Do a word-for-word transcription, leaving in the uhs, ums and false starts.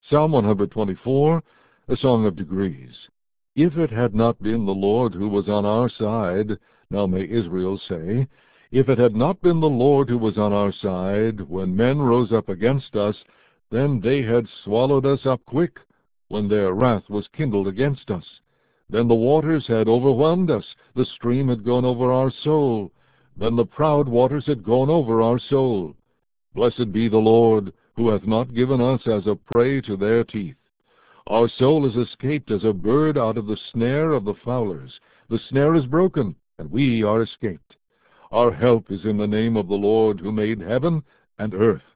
Psalm one hundred twenty-four, a song of degrees. If it had not been the Lord who was on our side, now may Israel say, if it had not been the Lord who was on our side, when men rose up against us, then they had swallowed us up quick, when their wrath was kindled against us. Then the waters had overwhelmed us, the stream had gone over our soul, then the proud waters had gone over our soul. Blessed be the Lord, who hath not given us as a prey to their teeth. Our soul is escaped as a bird out of the snare of the fowlers. The snare is broken, and we are escaped. Our help is in the name of the Lord, who made heaven and earth.